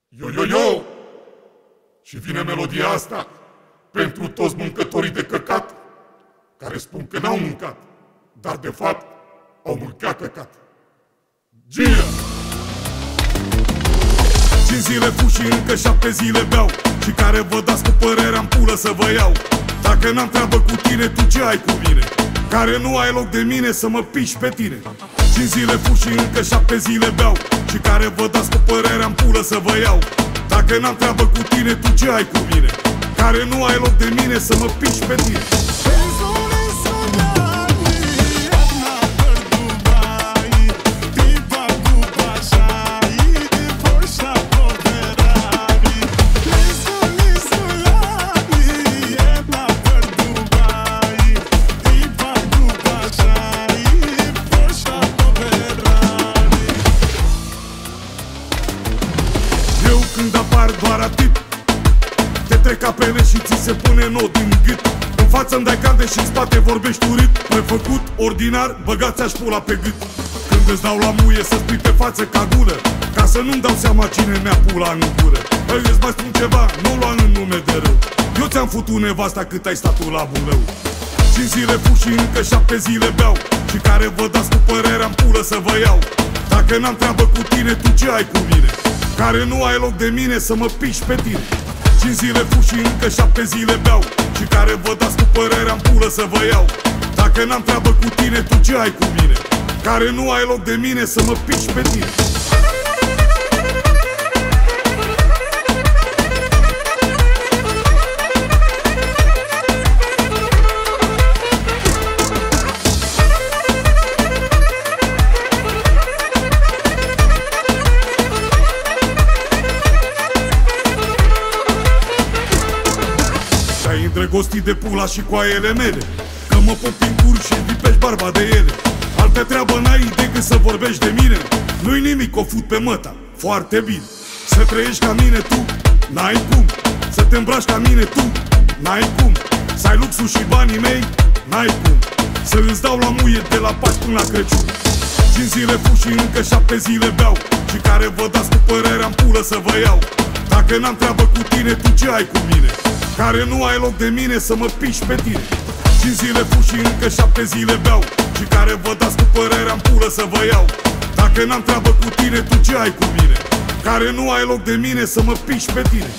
Yo! Și vine melodia asta pentru toți mâncătorii de căcat care spun că n-au mâncat, dar de fapt au mâncat căcat. Gia! 5 zile fuși și încă 7 zile beau, și care vă dați cu părerea-n pulă să vă iau. Dacă n-am treabă cu tine, tu ce ai cu mine? Care nu ai loc de mine să mă piși pe tine. 5 zile fuși și încă 7 zile beau, și care vă dați cu părerea-n pulă să vă iau. Dacă n-am treabă cu tine, tu ce ai cu mine? Care nu ai loc de mine să mă piși pe tine. Când apar doar atât, te trec ca pene și ți se pune nod în gât. În față-mi dai cande și în spate vorbești urât. M-ai făcut ordinar, băgați-aș pula pe gât. Când îți dau la muie să spui pe față ca gură, ca să nu-mi dau seama cine mi-a pula în gură. Îți mai spun ceva, nu lua în nume de rău. Eu ți-am futut nevasta cât ai stat tu la bulău. 5 zile fuși și încă 7 zile beau, și care vă dați cu părerea-n pulă să vă iau. Dacă n-am treabă cu tine, tu ce ai cu mine? Care nu ai loc de mine să mă piși pe tine. 5 zile fuși și încă 7 zile beau, și care vă dați cu părerea-n pulă să vă iau. Dacă n-am treabă cu tine, tu ce ai cu mine? Care nu ai loc de mine să mă piși pe tine. Te-ai îndrăgostit de pula și coaiele mele, că mă pun prin cur și lipești barba de ele. Altă treabă n-ai decât să vorbești de mine. Nu-i nimic, o fut pe măta, foarte bine. Să trăiești ca mine tu, n-ai cum. Să te îmbraci ca mine tu, n-ai cum. Să ai luxul și banii mei, n-ai cum. Să îți dau la muie de la Paști până la Crăciun. 5 zile fuși și încă 7 zile beau, și care vă dați cu părerea-n pulă să vă iau. Dacă n-am treabă cu tine, tu ce ai cu mine? Care nu ai loc de mine să mă piși pe tine. 5 zile fuși și încă 7 zile beau, și care vă dați cu părerea-n pulă să vă iau. Dacă n-am treabă cu tine, tu ce ai cu mine? Care nu ai loc de mine să mă piși pe tine.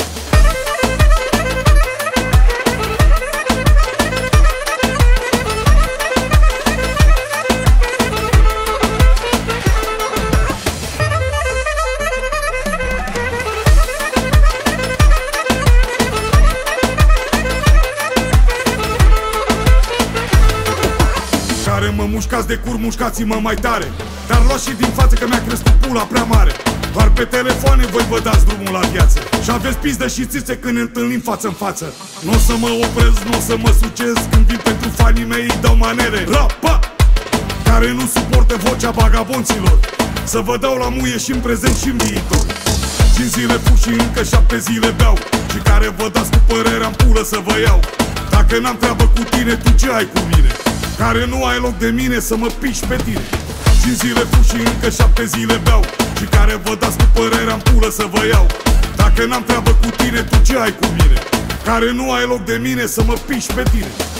Care mă mușcați de cur, mușcați-mă mai tare, dar luați și din față că mi-a crescut pula prea mare. Doar pe telefoane voi vă dați drumul la viață, și aveți pizdă și țițe când ne întâlnim față-n față. N-o să mă opresc, n-o să mă sucez, când vin pentru fanii mei îi dau manere. Rapa! Care nu suportă vocea vagabonților, să vă dau la muie și în prezent și în viitor. 5 zile fuși și încă 7 zile beau, și care vă dați cu părerea-n pulă să vă iau. Dacă n-am treabă cu tine, tu ce ai cu mine? Care nu ai loc de mine să mă piși pe tine. 5 zile fuși și încă 7 zile beau, și care vă dați cu părerea-n pulă să vă iau. Dacă n-am treabă cu tine, tu ce ai cu mine? Care nu ai loc de mine să mă piși pe tine.